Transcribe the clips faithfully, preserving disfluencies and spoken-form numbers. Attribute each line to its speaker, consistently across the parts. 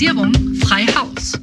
Speaker 1: Digitalisierung frei Haus.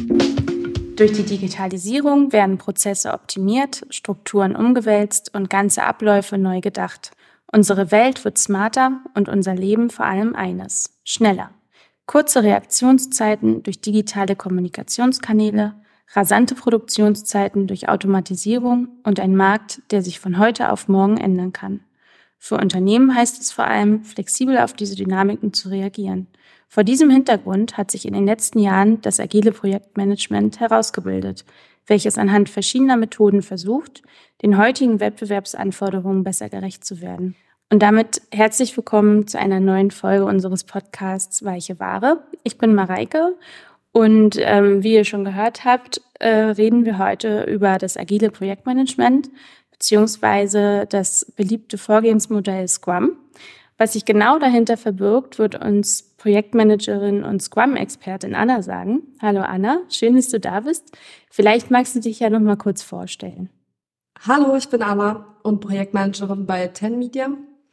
Speaker 2: Durch die Digitalisierung werden Prozesse optimiert, Strukturen umgewälzt und ganze Abläufe neu gedacht. Unsere Welt wird smarter und unser Leben vor allem eines: schneller. Kurze Reaktionszeiten durch digitale Kommunikationskanäle, rasante Produktionszeiten durch Automatisierung und ein Markt, der sich von heute auf morgen ändern kann. Für Unternehmen heißt es vor allem, flexibel auf diese Dynamiken zu reagieren. Vor diesem Hintergrund hat sich in den letzten Jahren das agile Projektmanagement herausgebildet, welches anhand verschiedener Methoden versucht, den heutigen Wettbewerbsanforderungen besser gerecht zu werden. Und damit herzlich willkommen zu einer neuen Folge unseres Podcasts Weiche Ware. Ich bin Mareike und ähm, wie ihr schon gehört habt, äh, reden wir heute über das agile Projektmanagement beziehungsweise das beliebte Vorgehensmodell Scrum. Was sich genau dahinter verbirgt, wird uns Projektmanagerin und Scrum-Expertin Anna sagen. Hallo Anna, schön, dass du da bist. Vielleicht magst du dich ja noch mal kurz vorstellen.
Speaker 3: Hallo, ich bin Anna und Projektmanagerin bei ten Media.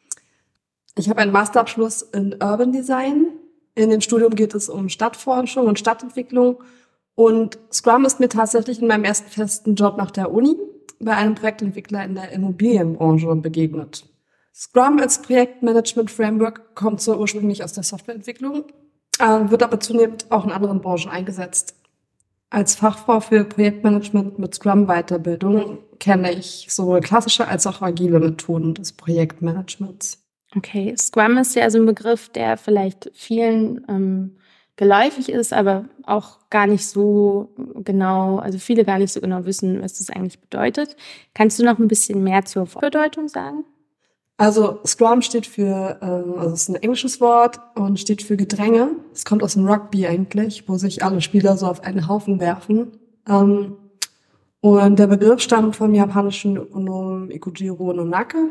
Speaker 3: Ich habe einen Masterabschluss in Urban Design. In dem Studium geht es um Stadtforschung und Stadtentwicklung. Und Scrum ist mir tatsächlich in meinem ersten festen Job nach der Uni bei einem Projektentwickler in der Immobilienbranche begegnet. Scrum als Projektmanagement-Framework kommt so ursprünglich aus der Softwareentwicklung, äh, wird aber zunehmend auch in anderen Branchen eingesetzt. Als Fachfrau für Projektmanagement mit Scrum-Weiterbildung kenne ich sowohl klassische als auch agile Methoden des Projektmanagements.
Speaker 2: Okay, Scrum ist ja so ein Begriff, der vielleicht vielen ähm, geläufig ist, aber auch gar nicht so genau, also viele gar nicht so genau wissen, was das eigentlich bedeutet. Kannst du noch ein bisschen mehr zur Bedeutung sagen?
Speaker 3: Also Scrum steht für, ähm, also es ist ein englisches Wort und steht für Gedränge. Es kommt aus dem Rugby eigentlich, wo sich alle Spieler so auf einen Haufen werfen. Ähm, und der Begriff stammt vom japanischen Ökonom Ikujiro Nonake,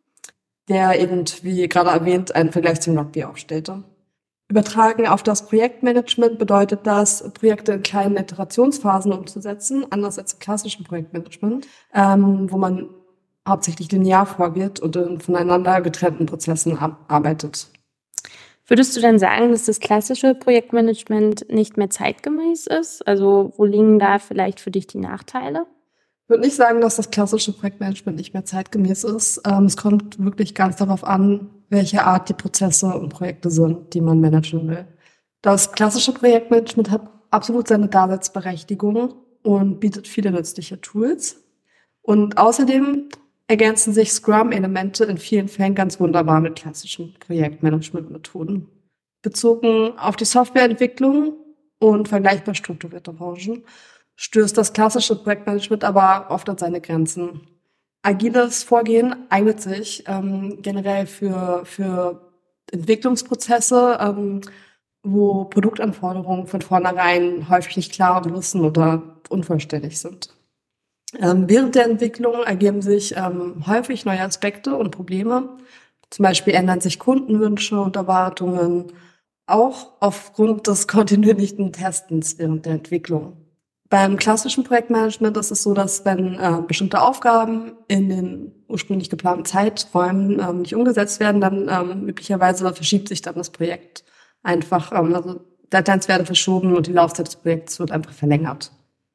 Speaker 3: der eben, wie gerade erwähnt, einen Vergleich zum Rugby aufstellte. Übertragen auf das Projektmanagement bedeutet das, Projekte in kleinen Iterationsphasen umzusetzen, anders als im klassischen Projektmanagement, ähm, wo man hauptsächlich linear vorgeht und in voneinander getrennten Prozessen arbeitet.
Speaker 2: Würdest du dann sagen, dass das klassische Projektmanagement nicht mehr zeitgemäß ist? Also wo liegen da vielleicht für dich die Nachteile?
Speaker 3: Ich würde nicht sagen, dass das klassische Projektmanagement nicht mehr zeitgemäß ist. Ähm, es kommt wirklich ganz darauf an, welche Art die Prozesse und Projekte sind, die man managen will. Das klassische Projektmanagement hat absolut seine Daseinsberechtigung und bietet viele nützliche Tools. Und außerdem ergänzen sich Scrum-Elemente in vielen Fällen ganz wunderbar mit klassischen Projektmanagement-Methoden. Bezogen auf die Softwareentwicklung und vergleichbar strukturierte Branchen stößt das klassische Projektmanagement aber oft an seine Grenzen. Agiles Vorgehen eignet sich ähm, generell für, für Entwicklungsprozesse, ähm, wo Produktanforderungen von vornherein häufig nicht klar umrissen oder unvollständig sind. Ähm, während der Entwicklung ergeben sich ähm, häufig neue Aspekte und Probleme. Zum Beispiel ändern sich Kundenwünsche und Erwartungen, auch aufgrund des kontinuierlichen Testens während der Entwicklung. Beim klassischen Projektmanagement ist es so, dass wenn äh, bestimmte Aufgaben in den ursprünglich geplanten Zeiträumen ähm, nicht umgesetzt werden, dann ähm, üblicherweise verschiebt sich dann das Projekt einfach. Ähm, also Deadlines werden verschoben und die Laufzeit des Projekts wird einfach verlängert.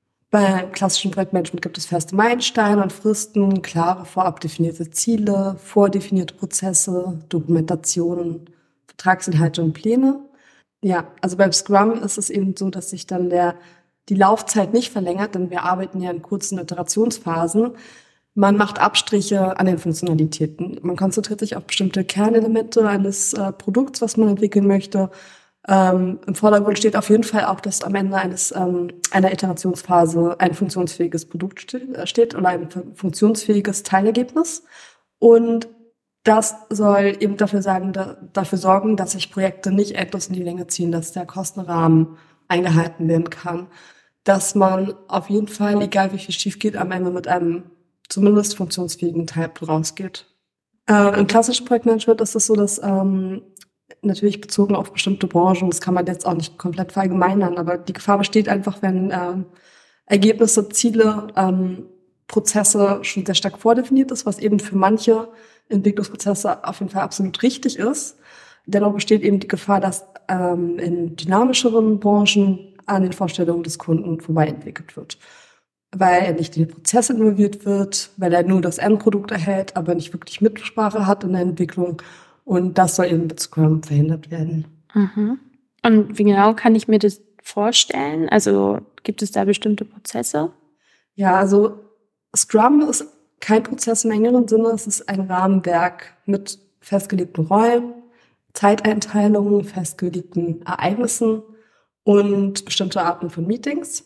Speaker 3: Beim klassischen Projektmanagement gibt es feste Meilensteine und Fristen, klare vorab definierte Ziele, vordefinierte Prozesse, Dokumentationen, Vertragsinhalte und Pläne. Ja, also beim Scrum ist es eben so, dass sich dann der die Laufzeit nicht verlängert, denn wir arbeiten ja in kurzen Iterationsphasen. Man macht Abstriche an den Funktionalitäten. Man konzentriert sich auf bestimmte Kernelemente eines äh, Produkts, was man entwickeln möchte. Ähm, Im Vordergrund steht auf jeden Fall auch, dass am Ende eines ähm, einer Iterationsphase ein funktionsfähiges Produkt steht oder ein funktionsfähiges Teilergebnis. Und das soll eben dafür, sagen, da, dafür sorgen, dass sich Projekte nicht endlos in die Länge ziehen, dass der Kostenrahmen eingehalten werden kann, dass man auf jeden Fall, egal wie viel schief geht, am Ende mit einem zumindest funktionsfähigen Teil rausgeht. Äh, Im klassischen Projektmanagement ist es so, dass ähm, natürlich bezogen auf bestimmte Branchen, das kann man jetzt auch nicht komplett verallgemeinern, aber die Gefahr besteht einfach, wenn ähm, Ergebnisse, Ziele, ähm, Prozesse schon sehr stark vordefiniert ist, was eben für manche Entwicklungsprozesse auf jeden Fall absolut richtig ist, Dennoch besteht eben die Gefahr, dass ähm, in dynamischeren Branchen an den Vorstellungen des Kunden vorbei entwickelt wird. Weil er nicht in die Prozesse involviert wird, weil er nur das Endprodukt erhält, aber nicht wirklich Mitsprache hat in der Entwicklung. Und das soll eben mit Scrum verhindert werden.
Speaker 2: Mhm. Und wie genau kann ich mir das vorstellen? Also gibt es da bestimmte Prozesse?
Speaker 3: Ja, also Scrum ist kein Prozess im engeren Sinne. Es ist ein Rahmenwerk mit festgelegten Rollen, Zeiteinteilungen, festgelegten Ereignissen und bestimmte Arten von Meetings.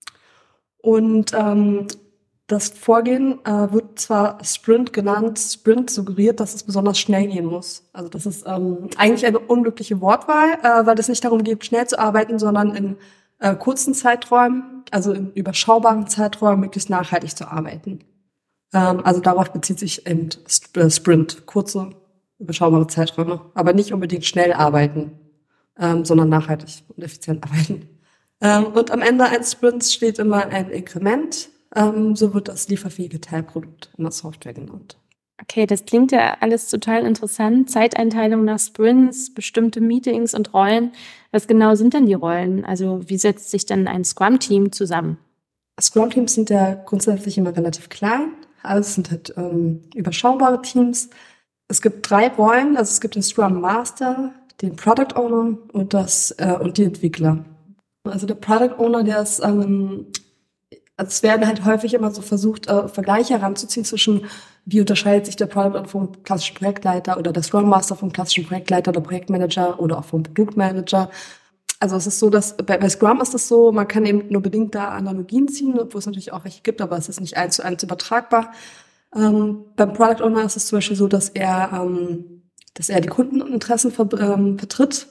Speaker 3: Und ähm, das Vorgehen äh, wird zwar Sprint genannt, Sprint suggeriert, dass es besonders schnell gehen muss. Also das ist ähm, eigentlich eine unglückliche Wortwahl, äh, weil es nicht darum geht, schnell zu arbeiten, sondern in äh, kurzen Zeiträumen, also in überschaubaren Zeiträumen, möglichst nachhaltig zu arbeiten. Ähm, also darauf bezieht sich eben Sprint, kurze, überschaubare Zeiträume, aber nicht unbedingt schnell arbeiten, ähm, sondern nachhaltig und effizient arbeiten. Ähm, und am Ende eines Sprints steht immer ein Inkrement. Ähm, so wird das lieferfähige Teilprodukt in der Software genannt.
Speaker 2: Okay, das klingt ja alles total interessant. Zeiteinteilung nach Sprints, bestimmte Meetings und Rollen. Was genau sind denn die Rollen? Also wie setzt sich dann ein Scrum-Team zusammen?
Speaker 3: Scrum-Teams sind ja grundsätzlich immer relativ klein. Also es sind halt ähm, überschaubare Teams. Es gibt drei Rollen. Also es gibt den Scrum Master, den Product Owner und, das, äh, und die Entwickler. Also der Product Owner, der ist, ähm, also es werden halt häufig immer so versucht, äh, Vergleiche heranzuziehen zwischen, wie unterscheidet sich der Product Owner vom klassischen Projektleiter oder der Scrum Master vom klassischen Projektleiter oder Projektmanager oder auch vom Produktmanager. Also es ist so, dass bei, bei Scrum ist es so, man kann eben nur bedingt da Analogien ziehen, obwohl es natürlich auch welche gibt, aber es ist nicht eins zu eins übertragbar. Ähm, beim Product Owner ist es zum Beispiel so, dass er, ähm, dass er die Kundeninteressen ver, ähm, vertritt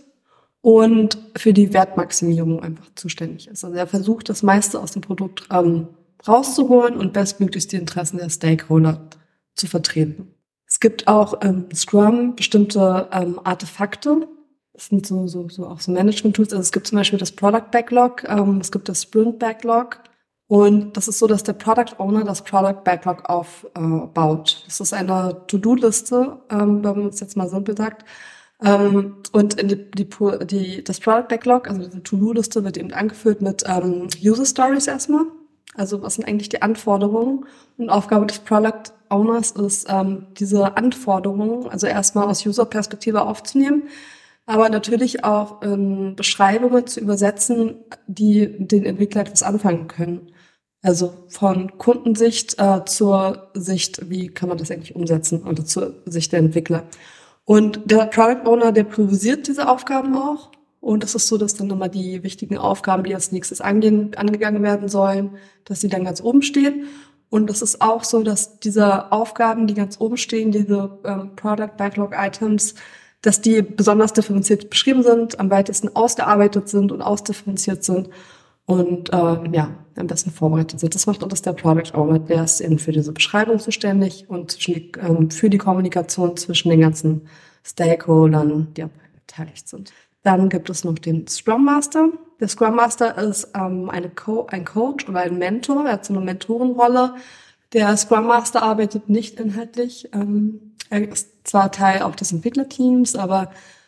Speaker 3: und für die Wertmaximierung einfach zuständig ist. Also er versucht, das meiste aus dem Produkt ähm, rauszuholen und bestmöglichst die Interessen der Stakeholder zu vertreten. Es gibt auch ähm, Scrum bestimmte ähm, Artefakte. Das sind so, so, so auch so Management-Tools. Also es gibt zum Beispiel das Product Backlog, ähm, es gibt das Sprint Backlog. Und das ist so, dass der Product Owner das Product Backlog aufbaut. Äh, das ist eine To-Do-Liste, ähm, wenn man es jetzt mal simpel sagt. Ähm, und in die, die, die, das Product Backlog, also diese To-Do-Liste, wird eben angeführt mit ähm, User Stories erstmal. Also was sind eigentlich die Anforderungen? Und Aufgabe des Product Owners ist, ähm, diese Anforderungen, also erstmal aus User-Perspektive aufzunehmen, aber natürlich auch ähm, Beschreibungen zu übersetzen, die den Entwickler etwas anfangen können. Also von Kundensicht äh, zur Sicht, wie kann man das eigentlich umsetzen, oder zur Sicht der Entwickler. Und der Product Owner, der priorisiert diese Aufgaben auch. Und es ist so, dass dann nochmal die wichtigen Aufgaben, die als nächstes angehen, angegangen werden sollen, dass sie dann ganz oben stehen. Und es ist auch so, dass diese Aufgaben, die ganz oben stehen, diese ähm, Product Backlog Items, dass die besonders differenziert beschrieben sind, am weitesten ausgearbeitet sind und ausdifferenziert sind und äh, ja, am besten vorbereitet sind. Das macht alles der Product Owner, der ist eben für diese Beschreibung zuständig und zwischen die, ähm, für die Kommunikation zwischen den ganzen Stakeholdern, die beteiligt sind. Dann gibt es noch den Scrum Master. Der Scrum Master ist ähm, eine Co- ein Coach oder ein Mentor, er hat so eine Mentorenrolle. Der Scrum Master arbeitet nicht inhaltlich. Ähm, er ist zwar Teil auch des Entwicklerteams, aber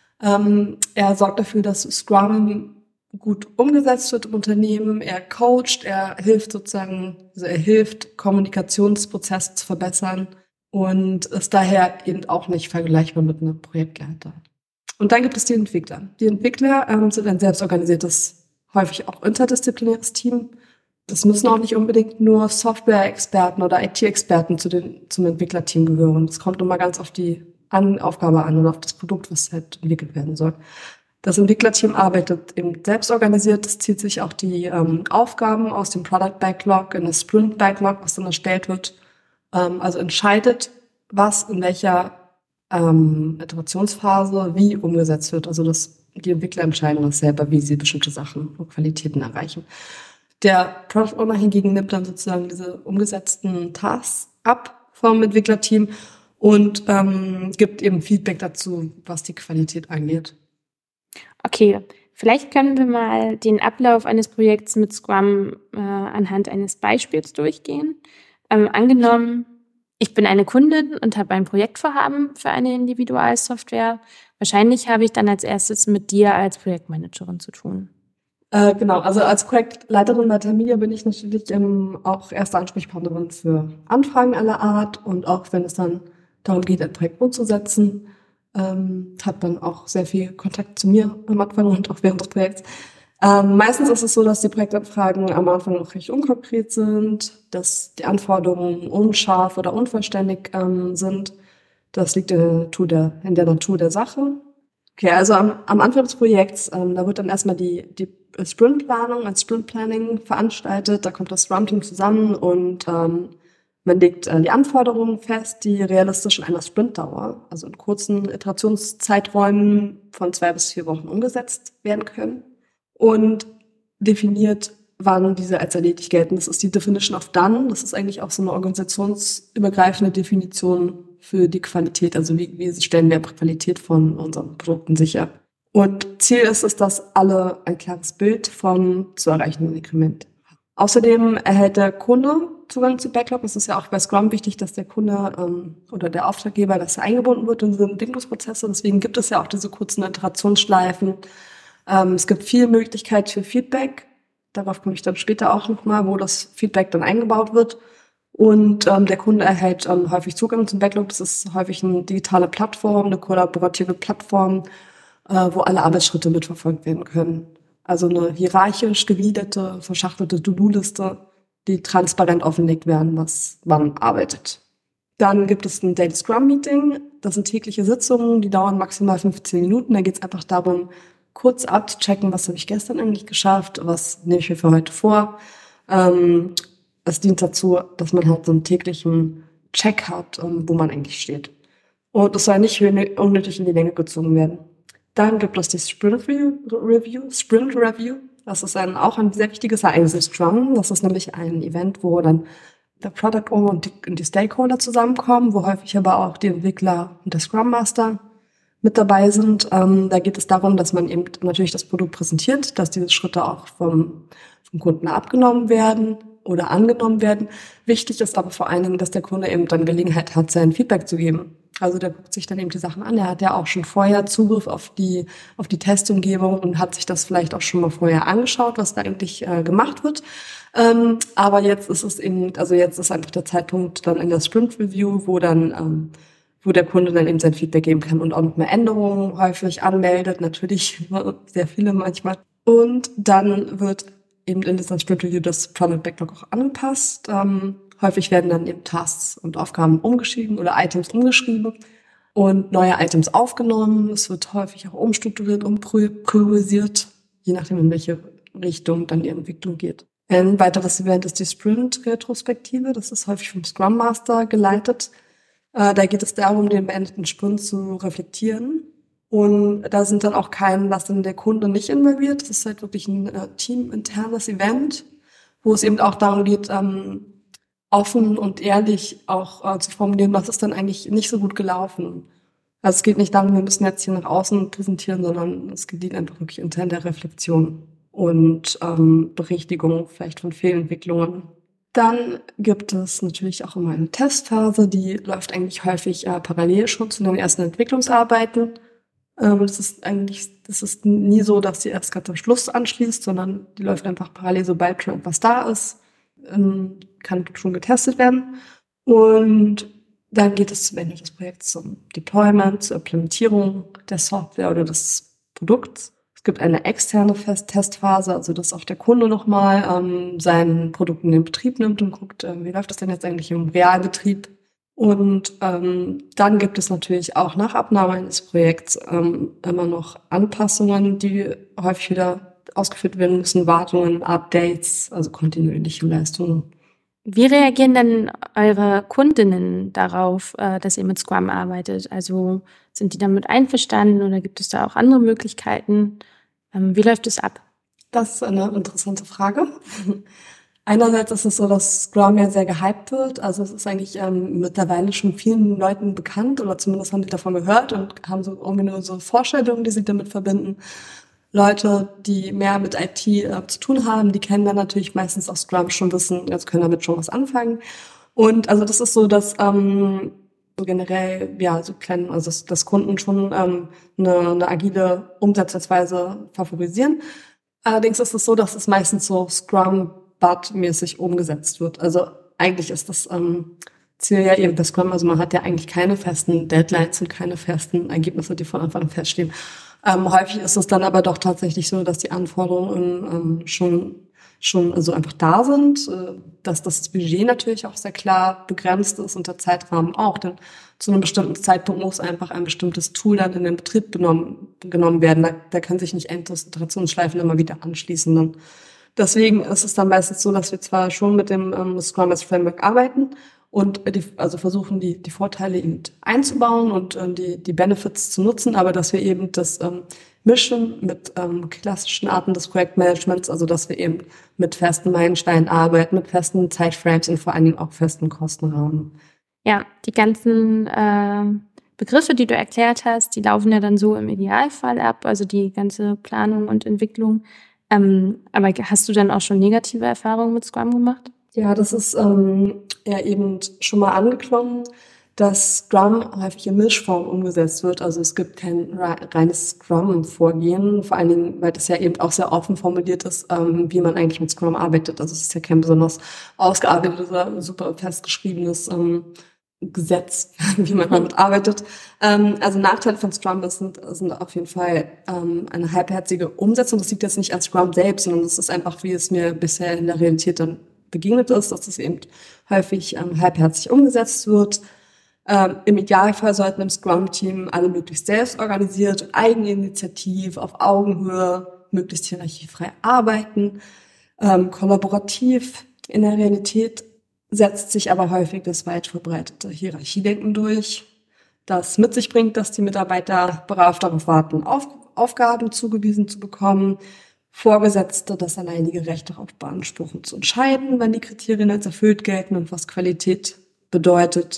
Speaker 3: ähm, er sorgt dafür, dass Scrum gut umgesetzt wird im Unternehmen. Er coacht, er hilft sozusagen, also er hilft, Kommunikationsprozesse zu verbessern und ist daher eben auch nicht vergleichbar mit einem Projektleiter. Und dann gibt es die Entwickler. Die Entwickler ähm, sind ein selbstorganisiertes, häufig auch interdisziplinäres Team. Das müssen auch nicht unbedingt nur Software-Experten oder I T-Experten zu den, zum Entwicklerteam gehören. Das kommt immer ganz auf die an, Aufgabe an oder auf das Produkt, was halt entwickelt werden soll. Das Entwicklerteam arbeitet eben selbstorganisiert. Das zieht sich auch die ähm, Aufgaben aus dem Product Backlog in das Sprint Backlog, was dann erstellt wird. Ähm, also entscheidet, was in welcher ähm, Iterationsphase wie umgesetzt wird. Also das, die Entwickler entscheiden das selber, wie sie bestimmte Sachen und Qualitäten erreichen. Der Product Owner hingegen nimmt dann sozusagen diese umgesetzten Tasks ab vom Entwicklerteam und ähm, gibt eben Feedback dazu, was die Qualität angeht.
Speaker 2: Okay, vielleicht können wir mal den Ablauf eines Projekts mit Scrum äh, anhand eines Beispiels durchgehen. Ähm, angenommen, Ich bin eine Kundin und habe ein Projektvorhaben für eine Individualsoftware. Wahrscheinlich habe ich dann als erstes mit dir als Projektmanagerin zu tun.
Speaker 3: Äh, genau, also als Projektleiterin bei Terminia bin ich natürlich ähm, auch erste Ansprechpartnerin für Anfragen aller Art und auch wenn es dann darum geht, ein Projekt umzusetzen, ähm, hat man auch sehr viel Kontakt zu mir am Anfang und auch während des Projekts. Ähm, meistens ist es so, dass die Projektanfragen am Anfang noch recht unkonkret sind, dass die Anforderungen unscharf oder unvollständig ähm, sind. Das liegt in der Natur der, in der Natur der Sache. Okay, also am, am Anfang des Projekts, ähm, da wird dann erstmal die, die Sprintplanung, ein Sprintplanning veranstaltet. Da kommt das Scrum-Team zusammen und ähm, man legt äh, die Anforderungen fest, die realistisch in einer Sprintdauer, also in kurzen Iterationszeiträumen von zwei bis vier Wochen umgesetzt werden können. Und definiert, wann diese als erledigt gelten. Das ist die Definition of Done. Das ist eigentlich auch so eine organisationsübergreifende Definition für die Qualität. Also wie, wie stellen wir Qualität von unseren Produkten sicher. Und Ziel ist es, dass alle ein klares Bild vom zu erreichenden Inkrement haben. Außerdem erhält der Kunde Zugang zu Backlog. Es ist ja auch bei Scrum wichtig, dass der Kunde ähm, oder der Auftraggeber, dass er eingebunden wird in diese Entwicklungsprozesse. Deswegen gibt es ja auch diese kurzen Iterationsschleifen. Ähm, es gibt viel Möglichkeit für Feedback. Darauf komme ich dann später auch nochmal, wo das Feedback dann eingebaut wird. Und ähm, der Kunde erhält ähm, häufig Zugang zum Backlog. Das ist häufig eine digitale Plattform, eine kollaborative Plattform, äh, wo alle Arbeitsschritte mitverfolgt werden können. Also eine hierarchisch gegliederte, verschachtelte To-Do-Liste, die transparent offenlegt werden, was man arbeitet. Dann gibt es ein Daily Scrum Meeting. Das sind tägliche Sitzungen, die dauern maximal fünfzehn Minuten. Da geht es einfach darum, kurz abzuchecken, was habe ich gestern eigentlich geschafft, was nehme ich mir für heute vor. Ähm, es dient dazu, dass man halt so einen täglichen Check hat, um, wo man eigentlich steht. Und es soll nicht unnötig in die Länge gezogen werden. Dann gibt es die Sprint Review. Sprint Review. Das ist ein, auch ein sehr wichtiges Ereignis im Scrum. Das ist nämlich ein Event, wo dann der Product Owner und die, und die Stakeholder zusammenkommen, wo häufig aber auch die Entwickler und der Scrum Master mit dabei sind. Ähm, da geht es darum, dass man eben natürlich das Produkt präsentiert, dass diese Schritte auch vom, vom Kunden abgenommen werden oder angenommen werden. Wichtig ist aber vor allen Dingen, dass der Kunde eben dann Gelegenheit hat, sein Feedback zu geben. Also der guckt sich dann eben die Sachen an. Er hat ja auch schon vorher Zugriff auf die auf die Testumgebung und hat sich das vielleicht auch schon mal vorher angeschaut, was da eigentlich äh, gemacht wird. Ähm, aber jetzt ist es eben, also jetzt ist einfach der Zeitpunkt dann in der Sprint Review, wo dann ähm, wo der Kunde dann eben sein Feedback geben kann und auch noch mehr Änderungen häufig anmeldet, natürlich sehr viele manchmal. Und dann wird eben in dieser Sprint Review das Product Backlog auch angepasst. Ähm, häufig werden dann eben Tasks und Aufgaben umgeschrieben oder Items umgeschrieben und neue Items aufgenommen. Es wird häufig auch umstrukturiert, umpriorisiert, je nachdem, in welche Richtung dann die Entwicklung geht. Ein weiteres Event ist die Sprint-Retrospektive. Das ist häufig vom Scrum Master geleitet. Da geht es darum, den beendeten Sprint zu reflektieren. Und da sind dann auch kein, was dann der Kunde nicht involviert. Das ist halt wirklich ein äh, teaminternes Event, wo es eben auch darum geht, ähm, offen und ehrlich auch äh, zu formulieren, was ist dann eigentlich nicht so gut gelaufen. Also es geht nicht darum, wir müssen jetzt hier nach außen präsentieren, sondern es geht einfach wirklich intern der Reflexion und ähm, Berichtigung vielleicht von Fehlentwicklungen. Dann gibt es natürlich auch immer eine Testphase, die läuft eigentlich häufig äh, parallel schon zu den ersten Entwicklungsarbeiten. Ähm, das ist eigentlich, das ist nie so, dass sie erst ganz am Schluss anschließt, sondern die läuft einfach parallel, sobald schon etwas da ist, ähm, kann schon getestet werden. Und dann geht es zum Ende des Projekts zum Deployment, zur Implementierung der Software oder des Produkts. Es gibt eine externe Testphase, also dass auch der Kunde nochmal ähm, sein Produkt in den Betrieb nimmt und guckt, äh, wie läuft das denn jetzt eigentlich im Realbetrieb. Und ähm, dann gibt es natürlich auch nach Abnahme eines Projekts ähm, immer noch Anpassungen, die häufig wieder ausgeführt werden müssen, Wartungen, Updates, also kontinuierliche Leistungen.
Speaker 2: Wie reagieren denn eure Kundinnen darauf, äh, dass ihr mit Scrum arbeitet? Also sind die damit einverstanden oder gibt es da auch andere Möglichkeiten? Ähm, wie läuft es ab?
Speaker 3: Das ist eine interessante Frage. Einerseits ist es so, dass Scrum ja sehr gehypt wird. Also es ist eigentlich ähm, mittlerweile schon vielen Leuten bekannt oder zumindest haben die davon gehört und haben so irgendwie nur so Vorstellungen, die sie damit verbinden. Leute, die mehr mit I T äh, zu tun haben, die kennen dann natürlich meistens auch Scrum schon wissen, jetzt können damit schon was anfangen. Und also das ist so, dass ähm, so generell, ja, so klein, also dass, dass Kunden schon ähm, eine, eine agile Umsetzungsweise favorisieren. Allerdings ist es so, dass es meistens so Scrum-Bud-mäßig umgesetzt wird. Also eigentlich ist das ähm, Ziel ja eben bei Scrum, also man hat ja eigentlich keine festen Deadlines und keine festen Ergebnisse, die von Anfang an feststehen. Ähm, häufig ist es dann aber doch tatsächlich so, dass die Anforderungen ähm, schon schon also einfach da sind, äh, dass das Budget natürlich auch sehr klar begrenzt ist und der Zeitrahmen auch, denn zu einem bestimmten Zeitpunkt muss einfach ein bestimmtes Tool dann in den Betrieb genommen, genommen werden. Da, da kann sich nicht endlos Iterationsschleifen immer wieder anschließen. Dann. Deswegen ist es dann meistens so, dass wir zwar schon mit dem ähm, Scrum als Framework arbeiten und die, also versuchen, die, die Vorteile eben einzubauen und ähm, die, die Benefits zu nutzen, aber dass wir eben das ähm, mischen mit ähm, klassischen Arten des Projektmanagements, also dass wir eben mit festen Meilensteinen arbeiten, mit festen Zeitframes und vor allen Dingen auch festen Kostenrahmen.
Speaker 2: Ja, die ganzen äh, Begriffe, die du erklärt hast, die laufen ja dann so im Idealfall ab, also die ganze Planung und Entwicklung. Ähm, aber hast du dann auch schon negative Erfahrungen mit Scrum gemacht?
Speaker 3: Ja, das ist ähm, ja eben schon mal angeklungen, dass Scrum häufig in Mischform umgesetzt wird. Also es gibt kein reines Scrum-Vorgehen, vor allen Dingen, weil das ja eben auch sehr offen formuliert ist, ähm, wie man eigentlich mit Scrum arbeitet. Also es ist ja kein besonders ausgearbeitetes oder super festgeschriebenes ähm, Gesetz, wie man damit arbeitet. Ähm, also Nachteile von Scrum sind, sind auf jeden Fall ähm, eine halbherzige Umsetzung. Das liegt jetzt nicht an Scrum selbst, sondern das ist einfach, wie es mir bisher in der Realität dann begegnet ist, dass es eben häufig ähm, halbherzig umgesetzt wird. Ähm, Im Idealfall sollten im Scrum-Team alle möglichst selbst organisiert und eigeninitiativ, auf Augenhöhe, möglichst hierarchiefrei arbeiten, ähm, kollaborativ. In der Realität setzt sich aber häufig das weit verbreitete Hierarchiedenken durch, das mit sich bringt, dass die Mitarbeiter brav darauf warten, auf, Aufgaben zugewiesen zu bekommen, Vorgesetzte das alleinige Recht darauf beanspruchen, zu entscheiden, wenn die Kriterien als erfüllt gelten und was Qualität bedeutet.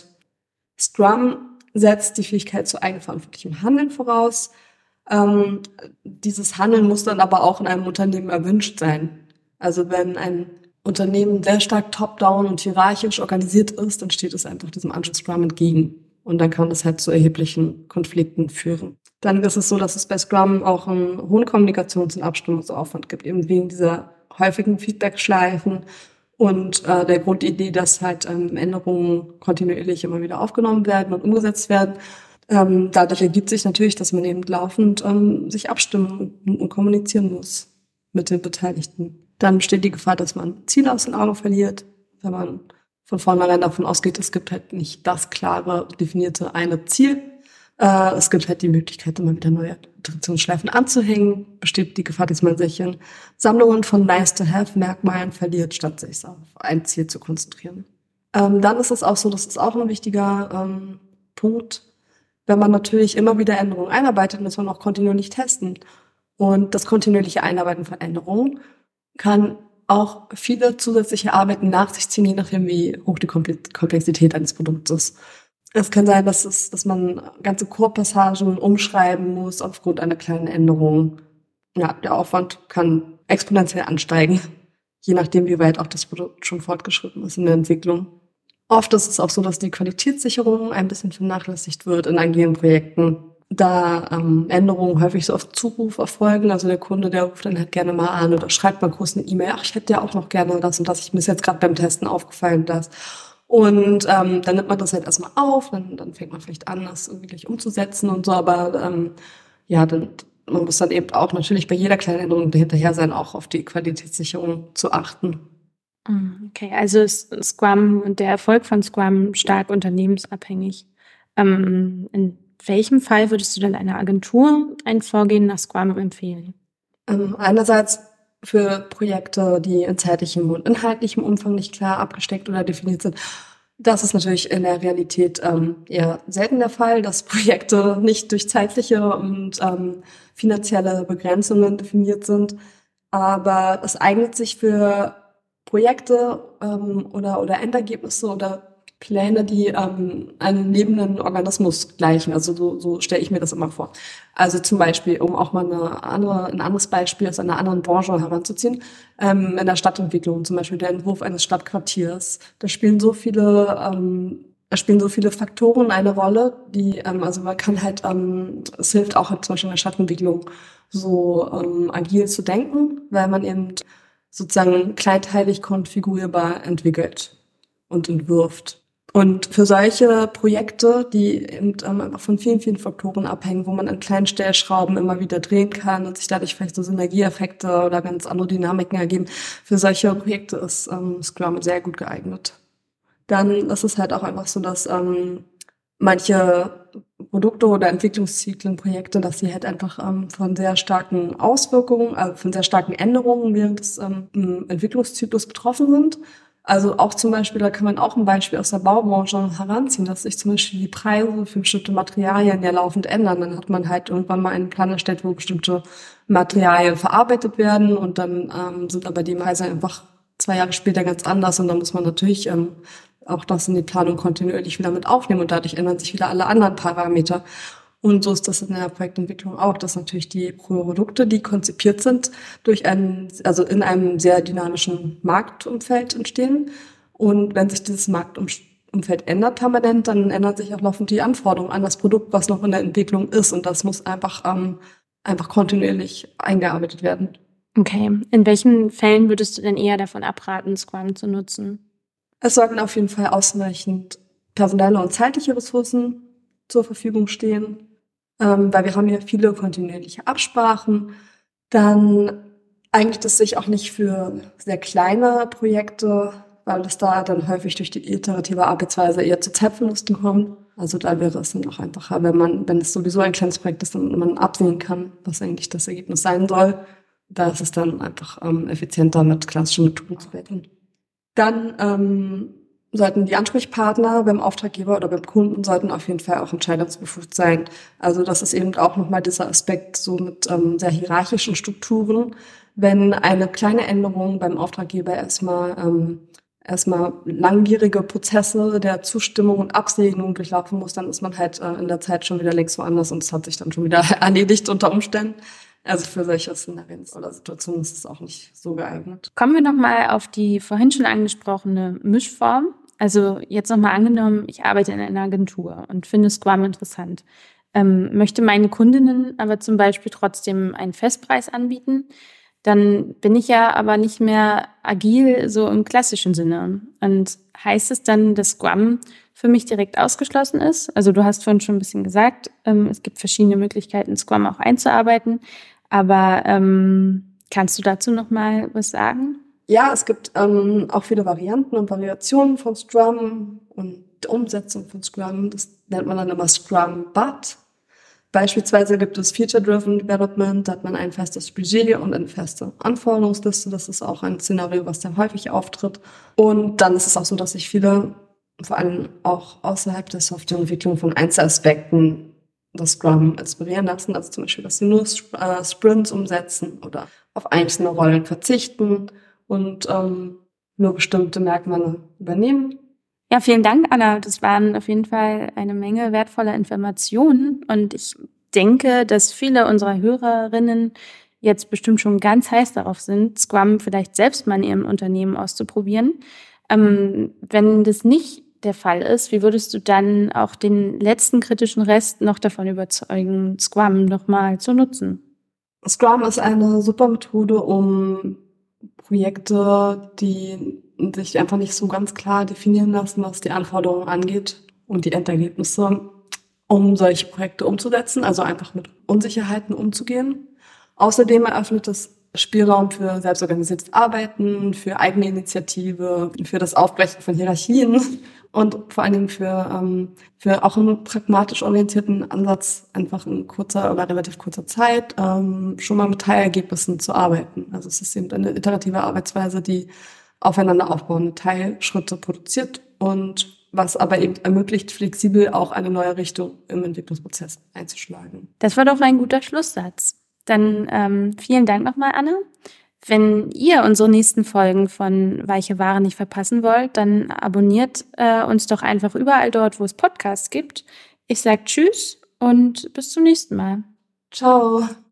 Speaker 3: Scrum setzt die Fähigkeit zu eigenverantwortlichem Handeln voraus. Ähm, dieses Handeln muss dann aber auch in einem Unternehmen erwünscht sein. Also wenn ein Unternehmen sehr stark top-down und hierarchisch organisiert ist, dann steht es einfach diesem Ansatz Scrum entgegen. Und dann kann das halt zu erheblichen Konflikten führen. Dann ist es so, dass es bei Scrum auch einen hohen Kommunikations- und Abstimmungsaufwand gibt, eben wegen dieser häufigen Feedback-Schleifen und äh, der Grundidee, dass halt ähm, Änderungen kontinuierlich immer wieder aufgenommen werden und umgesetzt werden. Ähm, dadurch ergibt sich natürlich, dass man eben laufend ähm, sich abstimmen und, und kommunizieren muss mit den Beteiligten. Dann besteht die Gefahr, dass man Ziele aus den Augen verliert, wenn man von vornherein davon ausgeht, es gibt halt nicht das klare, definierte eine Ziel. Äh, es gibt halt die Möglichkeit, immer wieder neue Iterationsschleifen anzuhängen. Besteht die Gefahr, dass man sich in Sammlungen von Nice-to-have-Merkmalen verliert, statt sich auf ein Ziel zu konzentrieren. Ähm, dann ist es auch so, das ist auch ein wichtiger ähm, Punkt, wenn man natürlich immer wieder Änderungen einarbeitet, muss man auch kontinuierlich testen. Und das kontinuierliche Einarbeiten von Änderungen kann auch viele zusätzliche Arbeiten nach sich ziehen, je nachdem, wie hoch die Komplexität eines Produkts ist. Es kann sein, dass es, dass man ganze Core-Passagen umschreiben muss aufgrund einer kleinen Änderung. Ja, der Aufwand kann exponentiell ansteigen, je nachdem, wie weit auch das Produkt schon fortgeschritten ist in der Entwicklung. Oft ist es auch so, dass die Qualitätssicherung ein bisschen vernachlässigt wird in agilen Projekten, da ähm, Änderungen häufig so auf Zuruf erfolgen. Also der Kunde, der ruft dann halt gerne mal an oder schreibt mal kurz eine E-Mail. Ach, ich hätte ja auch noch gerne das und das. Ich mir ist jetzt gerade beim Testen aufgefallen, das. Und ähm, dann nimmt man das halt erstmal auf, dann, dann fängt man vielleicht an, das wirklich umzusetzen und so. Aber ähm, ja, dann, man muss dann eben auch natürlich bei jeder kleinen Änderung hinterher sein, auch auf die Qualitätssicherung zu achten.
Speaker 2: Okay, also ist Scrum und der Erfolg von Scrum stark unternehmensabhängig. Ähm, in welchem Fall würdest du denn einer Agentur ein Vorgehen nach Scrum empfehlen?
Speaker 3: Ähm, einerseits für Projekte, die in zeitlichem und inhaltlichem Umfang nicht klar abgesteckt oder definiert sind. Das ist natürlich in der Realität ähm, eher selten der Fall, dass Projekte nicht durch zeitliche und ähm, finanzielle Begrenzungen definiert sind. Aber es eignet sich für Projekte ähm, oder, oder Endergebnisse oder Pläne, die ähm, einen lebenden Organismus gleichen. Also so, so stelle ich mir das immer vor. Also zum Beispiel, um auch mal eine andere, ein anderes Beispiel aus einer anderen Branche heranzuziehen, ähm, in der Stadtentwicklung, zum Beispiel der Entwurf eines Stadtquartiers. Da spielen so viele, ähm, da spielen so viele Faktoren eine Rolle, die, ähm, also man kann halt, ähm, es hilft auch zum Beispiel in der Stadtentwicklung so ähm, agil zu denken, weil man eben sozusagen kleinteilig konfigurierbar entwickelt und entwirft. Und für solche Projekte, die eben ähm, einfach von vielen, vielen Faktoren abhängen, wo man an kleinen Stellschrauben immer wieder drehen kann und sich dadurch vielleicht so Synergieeffekte oder ganz andere Dynamiken ergeben, für solche Projekte ist ähm, Scrum sehr gut geeignet. Dann ist es halt auch einfach so, dass ähm, manche Produkte oder Entwicklungszyklen, Projekte, dass sie halt einfach ähm, von sehr starken Auswirkungen, also von sehr starken Änderungen während des ähm, Entwicklungszyklus betroffen sind. Also auch zum Beispiel, da kann man auch ein Beispiel aus der Baubranche heranziehen, dass sich zum Beispiel die Preise für bestimmte Materialien ja laufend ändern. Dann hat man halt irgendwann mal einen Plan erstellt, wo bestimmte Materialien verarbeitet werden und dann ähm, sind aber die Preise einfach zwei Jahre später ganz anders und dann muss man natürlich ähm, auch das in die Planung kontinuierlich wieder mit aufnehmen und dadurch ändern sich wieder alle anderen Parameter. Und so ist das in der Projektentwicklung auch, dass natürlich die Produkte, die konzipiert sind, durch einen, also in einem sehr dynamischen Marktumfeld entstehen. Und wenn sich dieses Marktumfeld ändert permanent, dann ändern sich auch laufend die Anforderungen an das Produkt, was noch in der Entwicklung ist. Und das muss einfach, ähm, einfach kontinuierlich eingearbeitet werden.
Speaker 2: Okay. In welchen Fällen würdest du denn eher davon abraten, Scrum zu nutzen?
Speaker 3: Es sollten auf jeden Fall ausreichend personelle und zeitliche Ressourcen zur Verfügung stehen, ähm, weil wir haben ja viele kontinuierliche Absprachen. Dann eignet es sich auch nicht für sehr kleine Projekte, weil es da dann häufig durch die iterative Arbeitsweise eher zu Zeitverlusten kommt. Also da wäre es dann auch einfacher, wenn man, wenn es sowieso ein kleines Projekt ist und man absehen kann, was eigentlich das Ergebnis sein soll. Da ist es dann einfach ähm, effizienter, mit klassischen Methoden zu arbeiten. Dann ähm, sollten die Ansprechpartner beim Auftraggeber oder beim Kunden sollten auf jeden Fall auch entscheidungsbefugt sein. Also das ist eben auch nochmal dieser Aspekt so mit ähm, sehr hierarchischen Strukturen. Wenn eine kleine Änderung beim Auftraggeber erstmal ähm, erstmal langwierige Prozesse der Zustimmung und Absegnung durchlaufen muss, dann ist man halt äh, in der Zeit schon wieder längst woanders und es hat sich dann schon wieder erledigt unter Umständen. Also für solche Szenarien oder Situationen ist es auch nicht so geeignet.
Speaker 2: Kommen wir nochmal auf die vorhin schon angesprochene Mischform. Also jetzt nochmal angenommen, ich arbeite in einer Agentur und finde Scrum interessant. Ähm, möchte meine Kundinnen aber zum Beispiel trotzdem einen Festpreis anbieten, dann bin ich ja aber nicht mehr agil so im klassischen Sinne. Und heißt es dann, dass Scrum für mich direkt ausgeschlossen ist? Also du hast vorhin schon ein bisschen gesagt, ähm, es gibt verschiedene Möglichkeiten, Scrum auch einzuarbeiten. Aber ähm, kannst du dazu noch mal was sagen?
Speaker 3: Ja, es gibt ähm, auch viele Varianten und Variationen von Scrum und die Umsetzung von Scrum. Das nennt man dann immer Scrum But. Beispielsweise gibt es Feature-Driven Development, da hat man ein festes Budget und eine feste Anforderungsliste. Das ist auch ein Szenario, was sehr häufig auftritt. Und dann ist es auch so, dass sich viele, vor allem auch außerhalb der Softwareentwicklung, von Einzelaspekten das Scrum inspirieren lassen, also zum Beispiel, dass sie nur äh, Sprints umsetzen oder auf einzelne Rollen verzichten und ähm, nur bestimmte Merkmale übernehmen.
Speaker 2: Ja, vielen Dank, Anna. Das waren auf jeden Fall eine Menge wertvoller Informationen und ich denke, dass viele unserer Hörerinnen jetzt bestimmt schon ganz heiß darauf sind, Scrum vielleicht selbst mal in ihrem Unternehmen auszuprobieren. Ähm, wenn das nicht der Fall ist, wie würdest du dann auch den letzten kritischen Rest noch davon überzeugen, Scrum nochmal zu nutzen?
Speaker 3: Scrum ist eine super Methode, um Projekte, die sich einfach nicht so ganz klar definieren lassen, was die Anforderungen angeht und die Endergebnisse, um solche Projekte umzusetzen, also einfach mit Unsicherheiten umzugehen. Außerdem eröffnet es Spielraum für selbstorganisiertes Arbeiten, für Eigeninitiative, für das Aufbrechen von Hierarchien und vor allen Dingen für, ähm, für auch einen pragmatisch orientierten Ansatz, einfach in kurzer oder relativ kurzer Zeit ähm, schon mal mit Teilergebnissen zu arbeiten. Also es ist eben eine iterative Arbeitsweise, die aufeinander aufbauende Teilschritte produziert und was aber eben ermöglicht, flexibel auch eine neue Richtung im Entwicklungsprozess einzuschlagen.
Speaker 2: Das war doch ein guter Schlusssatz. Dann ähm, vielen Dank nochmal, Anna, Wenn ihr unsere nächsten Folgen von Weiche Ware nicht verpassen wollt, dann abonniert äh, uns doch einfach überall dort, wo es Podcasts gibt. Ich sage Tschüss und bis zum nächsten Mal.
Speaker 3: Ciao.